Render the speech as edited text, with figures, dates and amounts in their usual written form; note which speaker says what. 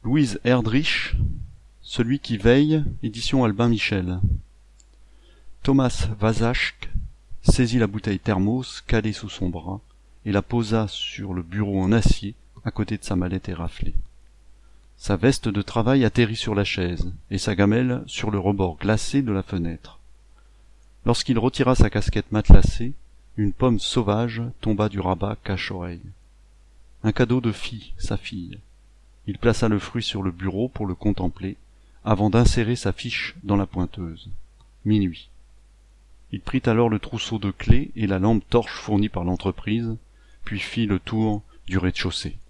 Speaker 1: Louise Erdrich, Celui qui veille, édition Albin Michel. Thomas Vasachk saisit la bouteille thermos calée sous son bras et la posa sur le bureau en acier à côté de sa mallette éraflée. Sa veste de travail atterrit sur la chaise et sa gamelle sur le rebord glacé de la fenêtre. Lorsqu'il retira sa casquette matelassée, une pomme sauvage tomba du rabat cache-oreille. Un cadeau de sa fille. Il plaça le fruit sur le bureau pour le contempler, avant d'insérer sa fiche dans la pointeuse. Minuit. Il prit alors le trousseau de clés et la lampe torche fournie par l'entreprise, puis fit le tour du rez-de-chaussée.